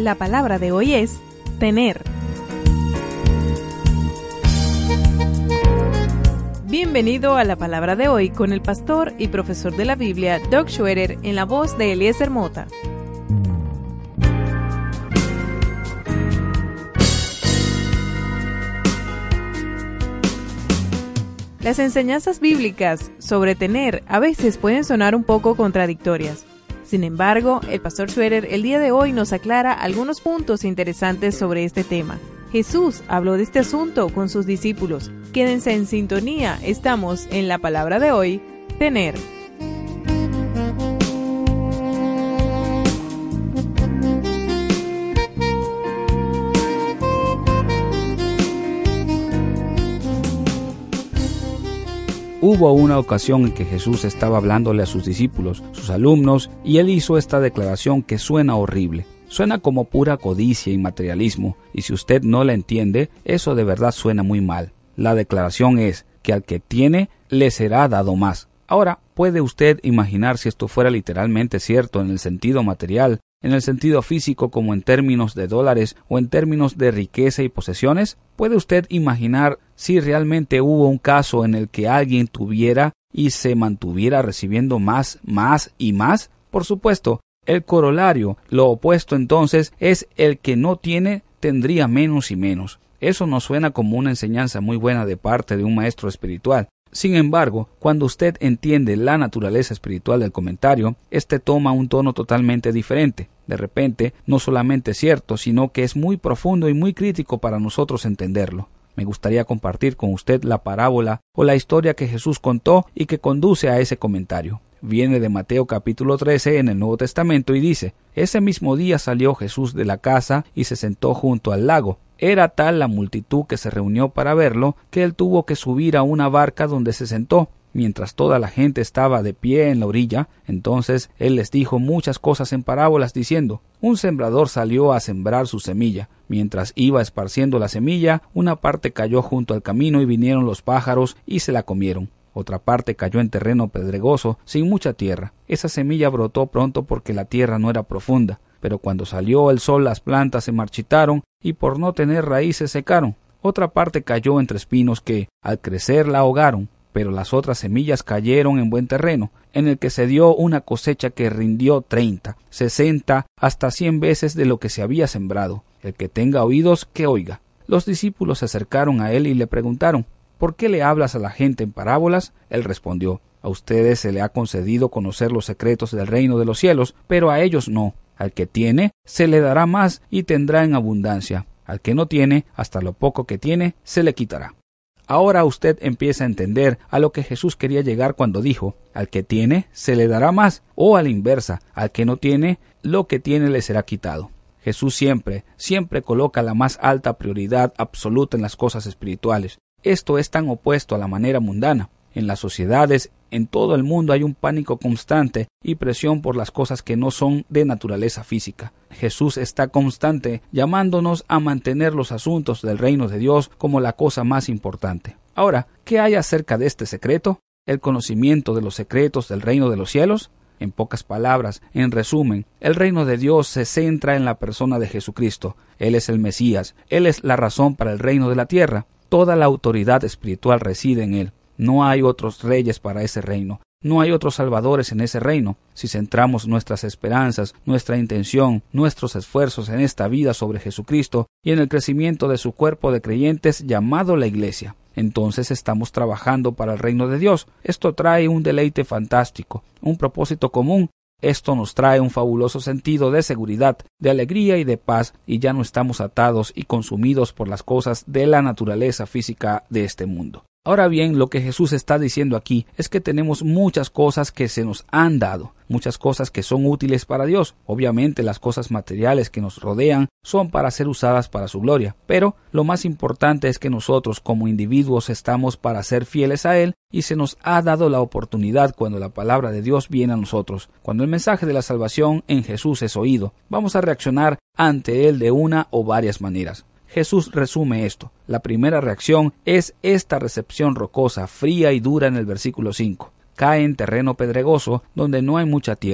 La palabra de hoy es tener. Bienvenido a la palabra de hoy con el pastor y profesor de la Biblia, Doug Schroeder, en la voz de Eliezer Mota. Las enseñanzas bíblicas sobre tener a veces pueden sonar un poco contradictorias. Sin embargo, el pastor Schroeder el día de hoy nos aclara algunos puntos interesantes sobre este tema. Jesús habló de este asunto con sus discípulos. Quédense en sintonía, estamos en la palabra de hoy, tener. Hubo una ocasión en que Jesús estaba hablándole a sus discípulos, sus alumnos, y él hizo esta declaración que suena horrible. Suena como pura codicia y materialismo, y si usted no la entiende, eso de verdad suena muy mal. La declaración es que al que tiene, le será dado más. Ahora, ¿puede usted imaginar si esto fuera literalmente cierto en el sentido material, en el sentido físico como en términos de dólares o en términos de riqueza y posesiones? ¿Puede usted imaginar si realmente hubo un caso en el que alguien tuviera y se mantuviera recibiendo más y más? Por supuesto, el corolario, lo opuesto entonces, es el que no tiene tendría menos y menos. Eso nos suena como una enseñanza muy buena de parte de un maestro espiritual. Sin embargo, cuando usted entiende la naturaleza espiritual del comentario, este toma un tono totalmente diferente. De repente, no solamente es cierto, sino que es muy profundo y muy crítico para nosotros entenderlo. Me gustaría compartir con usted la parábola o la historia que Jesús contó y que conduce a ese comentario. Viene de Mateo capítulo 13 en el Nuevo Testamento y dice: Ese mismo día salió Jesús de la casa y se sentó junto al lago. Era tal la multitud que se reunió para verlo, que él tuvo que subir a una barca donde se sentó, mientras toda la gente estaba de pie en la orilla. Entonces él les dijo muchas cosas en parábolas, diciendo: Un sembrador salió a sembrar su semilla. Mientras iba esparciendo la semilla, una parte cayó junto al camino y vinieron los pájaros y se la comieron. Otra parte cayó en terreno pedregoso, sin mucha tierra. Esa semilla brotó pronto porque la tierra no era profunda. Pero cuando salió el sol las plantas se marchitaron y por no tener raíces secaron. Otra parte cayó entre espinos que, al crecer, la ahogaron. Pero las otras semillas cayeron en buen terreno, en el que se dio una cosecha que rindió 30, 60, hasta 100 veces de lo que se había sembrado. El que tenga oídos, que oiga. Los discípulos se acercaron a él y le preguntaron: ¿Por qué le hablas a la gente en parábolas? Él respondió: A ustedes se le ha concedido conocer los secretos del reino de los cielos, pero a ellos no. Al que tiene, se le dará más y tendrá en abundancia. Al que no tiene, hasta lo poco que tiene, se le quitará. Ahora usted empieza a entender a lo que Jesús quería llegar cuando dijo: Al que tiene, se le dará más, o a la inversa, al que no tiene, lo que tiene le será quitado. Jesús siempre coloca la más alta prioridad absoluta en las cosas espirituales. Esto es tan opuesto a la manera mundana. En las sociedades, en todo el mundo hay un pánico constante y presión por las cosas que no son de naturaleza física. Jesús está constante llamándonos a mantener los asuntos del reino de Dios como la cosa más importante. Ahora, ¿qué hay acerca de este secreto? ¿El conocimiento de los secretos del reino de los cielos? En pocas palabras, en resumen, el reino de Dios se centra en la persona de Jesucristo. Él es el Mesías, Él es la razón para el reino de la tierra. Toda la autoridad espiritual reside en Él. No hay otros reyes para ese reino. No hay otros salvadores en ese reino. Si centramos nuestras esperanzas, nuestra intención, nuestros esfuerzos en esta vida sobre Jesucristo y en el crecimiento de su cuerpo de creyentes llamado la Iglesia, entonces estamos trabajando para el reino de Dios. Esto trae un deleite fantástico, un propósito común. Esto nos trae un fabuloso sentido de seguridad, de alegría y de paz, y ya no estamos atados y consumidos por las cosas de la naturaleza física de este mundo. Ahora bien, lo que Jesús está diciendo aquí es que tenemos muchas cosas que se nos han dado, muchas cosas que son útiles para Dios. Obviamente las cosas materiales que nos rodean son para ser usadas para su gloria, pero lo más importante es que nosotros como individuos estamos para ser fieles a Él y se nos ha dado la oportunidad cuando la palabra de Dios viene a nosotros. Cuando el mensaje de la salvación en Jesús es oído, vamos a reaccionar ante Él de una o varias maneras. Jesús resume esto. La primera reacción es esta recepción rocosa, fría y dura en el versículo 5. Cae en terreno pedregoso donde no hay mucha tierra.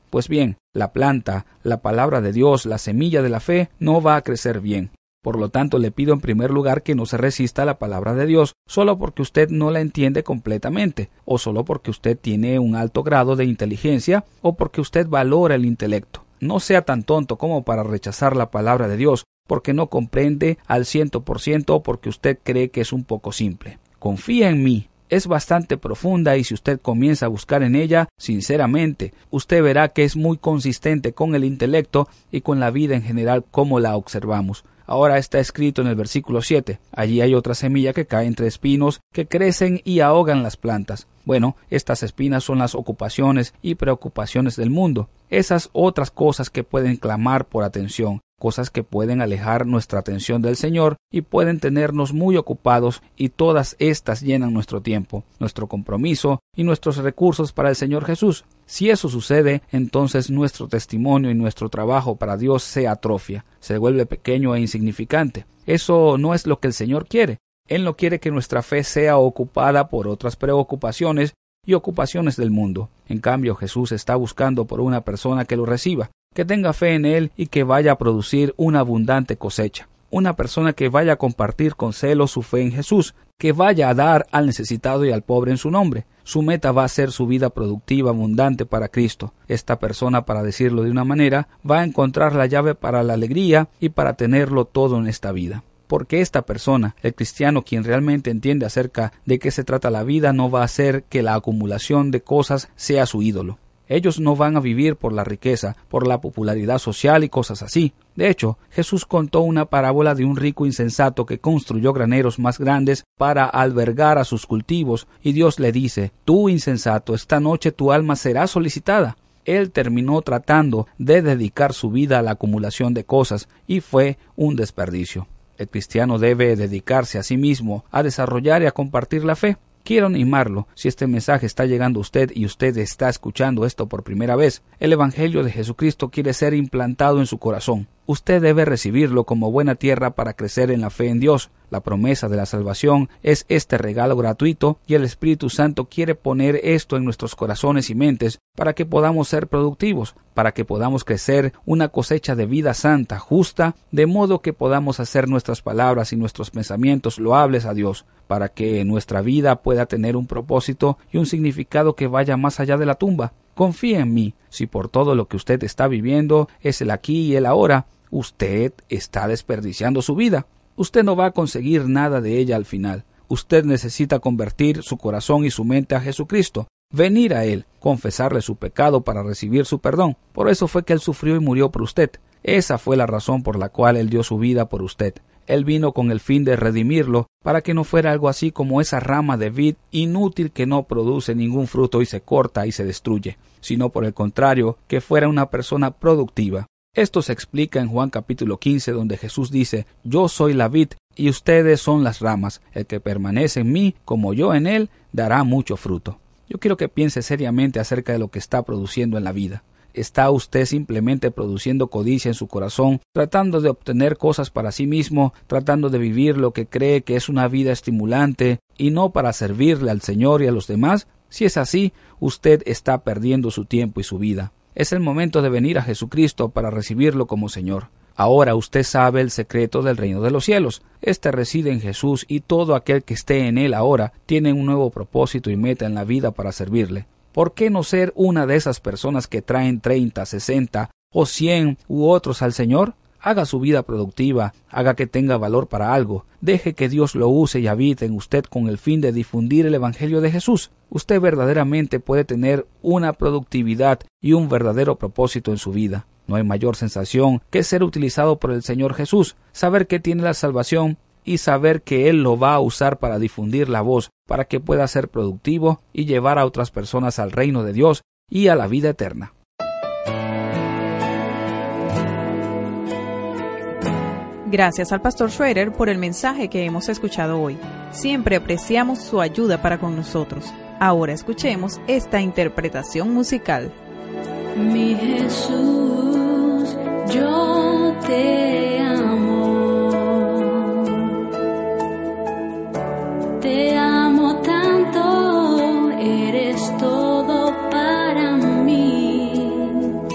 Pues bien, la planta, la palabra de Dios, la semilla de la fe, no va a crecer bien. Por lo tanto, le pido en primer lugar que no se resista a la palabra de Dios solo porque usted no la entiende completamente, o solo porque usted tiene un alto grado de inteligencia, o porque usted valora el intelecto. No sea tan tonto como para rechazar la palabra de Dios, porque no comprende al 100% o porque usted cree que es un poco simple. Confía en mí. Es bastante profunda y si usted comienza a buscar en ella, sinceramente, usted verá que es muy consistente con el intelecto y con la vida en general como la observamos. Ahora está escrito en el versículo 7. Allí hay otra semilla que cae entre espinos que crecen y ahogan las plantas. Bueno, estas espinas son las ocupaciones y preocupaciones del mundo. Esas otras cosas que pueden clamar por atención, cosas que pueden alejar nuestra atención del Señor y pueden tenernos muy ocupados, y todas estas llenan nuestro tiempo, nuestro compromiso y nuestros recursos para el Señor Jesús. Si eso sucede, entonces nuestro testimonio y nuestro trabajo para Dios se atrofia, se vuelve pequeño e insignificante. Eso no es lo que el Señor quiere. Él no quiere que nuestra fe sea ocupada por otras preocupaciones y ocupaciones del mundo. En cambio, Jesús está buscando por una persona que lo reciba, que tenga fe en Él y que vaya a producir una abundante cosecha. Una persona que vaya a compartir con celo su fe en Jesús, que vaya a dar al necesitado y al pobre en su nombre. Su meta va a ser su vida productiva abundante para Cristo. Esta persona, para decirlo de una manera, va a encontrar la llave para la alegría y para tenerlo todo en esta vida. Porque esta persona, el cristiano quien realmente entiende acerca de qué se trata la vida, no va a hacer que la acumulación de cosas sea su ídolo. Ellos no van a vivir por la riqueza, por la popularidad social y cosas así. De hecho, Jesús contó una parábola de un rico insensato que construyó graneros más grandes para albergar a sus cultivos, y Dios le dice: «Tú, insensato, esta noche tu alma será solicitada». Él terminó tratando de dedicar su vida a la acumulación de cosas, y fue un desperdicio. El cristiano debe dedicarse a sí mismo a desarrollar y a compartir la fe. Quiero animarlo, si este mensaje está llegando a usted y usted está escuchando esto por primera vez, el Evangelio de Jesucristo quiere ser implantado en su corazón. Usted debe recibirlo como buena tierra para crecer en la fe en Dios. La promesa de la salvación es este regalo gratuito y el Espíritu Santo quiere poner esto en nuestros corazones y mentes para que podamos ser productivos, para que podamos crecer una cosecha de vida santa, justa, de modo que podamos hacer nuestras palabras y nuestros pensamientos loables a Dios, para que nuestra vida pueda tener un propósito y un significado que vaya más allá de la tumba. Confíe en mí. Si por todo lo que usted está viviendo es el aquí y el ahora, usted está desperdiciando su vida. Usted no va a conseguir nada de ella al final. Usted necesita convertir su corazón y su mente a Jesucristo, venir a Él, confesarle su pecado para recibir su perdón. Por eso fue que Él sufrió y murió por usted. Esa fue la razón por la cual Él dio su vida por usted. Él vino con el fin de redimirlo, para que no fuera algo así como esa rama de vid inútil que no produce ningún fruto y se corta y se destruye, sino por el contrario, que fuera una persona productiva. Esto se explica en Juan capítulo 15, donde Jesús dice: «Yo soy la vid y ustedes son las ramas. El que permanece en mí, como yo en él, dará mucho fruto». Yo quiero que piense seriamente acerca de lo que está produciendo en la vida. ¿Está usted simplemente produciendo codicia en su corazón, tratando de obtener cosas para sí mismo, tratando de vivir lo que cree que es una vida estimulante y no para servirle al Señor y a los demás? Si es así, usted está perdiendo su tiempo y su vida. Es el momento de venir a Jesucristo para recibirlo como Señor. Ahora usted sabe el secreto del reino de los cielos. Este reside en Jesús y todo aquel que esté en él ahora tiene un nuevo propósito y meta en la vida para servirle. ¿Por qué no ser una de esas personas que traen 30, 60 o 100 u otros al Señor? Haga su vida productiva, haga que tenga valor para algo. Deje que Dios lo use y habite en usted con el fin de difundir el Evangelio de Jesús. Usted verdaderamente puede tener una productividad y un verdadero propósito en su vida. No hay mayor sensación que ser utilizado por el Señor Jesús, saber que tiene la salvación y saber que Él lo va a usar para difundir la voz, para que pueda ser productivo y llevar a otras personas al reino de Dios y a la vida eterna. Gracias al Pastor Schroeder por el mensaje que hemos escuchado hoy. Siempre apreciamos su ayuda para con nosotros. Ahora escuchemos esta interpretación musical. Mi Jesús, yo te amo. Te amo tanto, eres todo para mí.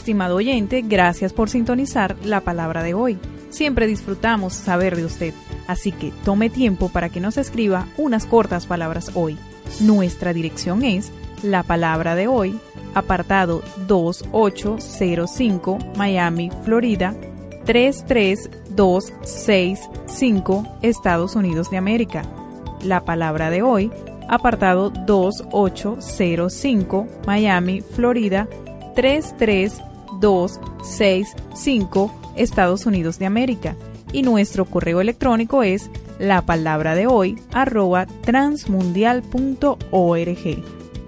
Estimado oyente, gracias por sintonizar la palabra de hoy. Siempre disfrutamos saber de usted, así que tome tiempo para que nos escriba unas cortas palabras hoy. Nuestra dirección es La Palabra de Hoy, apartado 2805, Miami, Florida, 33265, Estados Unidos de América. La Palabra de Hoy, apartado 2805, Miami, Florida, 33265, Estados Unidos de América. Y nuestro correo electrónico es lapalabradehoy@transmundial.org.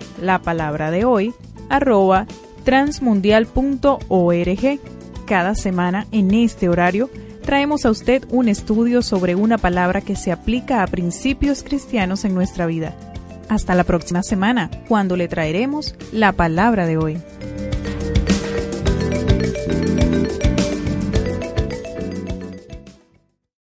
lapalabradehoy@transmundial.org. Cada semana en este horario traemos a usted un estudio sobre una palabra que se aplica a principios cristianos en nuestra vida. Hasta la próxima semana, cuando le traeremos la palabra de hoy.